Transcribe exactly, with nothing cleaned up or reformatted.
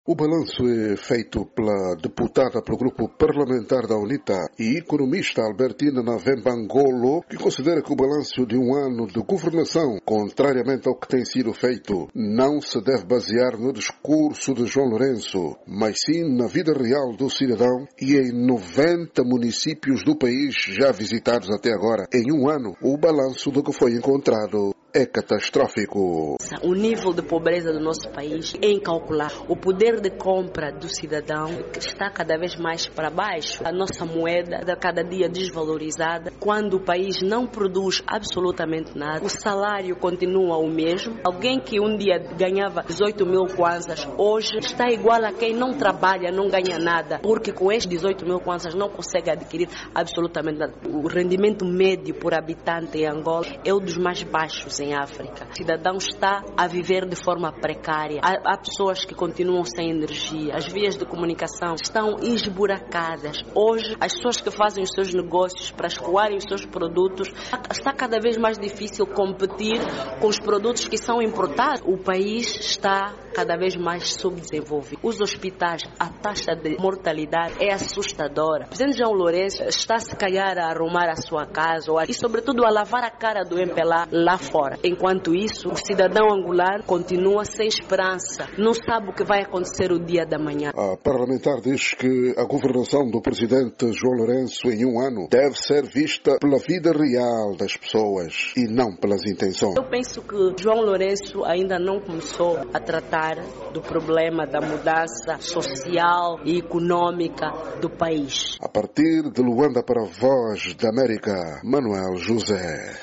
O balanço é feito pela deputada pelo grupo parlamentar da UNITA e economista Albertina Navembangolo, que considera que o balanço de um ano de governação, contrariamente ao que tem sido feito, não se deve basear no discurso de João Lourenço, mas sim na vida real do cidadão e em noventa municípios do país já visitados até agora. Em um ano, o balanço do que foi encontrado é catastrófico. O nível de pobreza do nosso país é incalculável. O poder de compra do cidadão está cada vez mais para baixo. A nossa moeda está cada dia desvalorizada. Quando o país não produz absolutamente nada, o salário continua o mesmo. Alguém que um dia ganhava dezoito mil kwanzas, hoje está igual a quem não trabalha, não ganha nada, porque com estes dezoito mil kwanzas não consegue adquirir absolutamente nada. O rendimento médio por habitante em Angola é um dos mais baixos em África. O cidadão está a viver de forma precária. Há, há pessoas que continuam sem energia. As vias de comunicação estão esburacadas. Hoje, as pessoas que fazem os seus negócios para escoarem os seus produtos, está cada vez mais difícil competir com os produtos que são importados. O país está cada vez mais subdesenvolvido. Os hospitais, a taxa de mortalidade é assustadora. O presidente João Lourenço está, se calhar, a arrumar a sua casa e, sobretudo, a lavar a cara do M P L A lá fora. Enquanto isso, o cidadão angolano continua sem esperança. Não sabe o que vai acontecer o dia da manhã. A parlamentar diz que a governação do presidente João Lourenço em um ano deve ser vista pela vida real das pessoas e não pelas intenções. Eu penso que João Lourenço ainda não começou a tratar do problema da mudança social e econômica do país. A partir de Luanda para a Voz da América, Manuel José.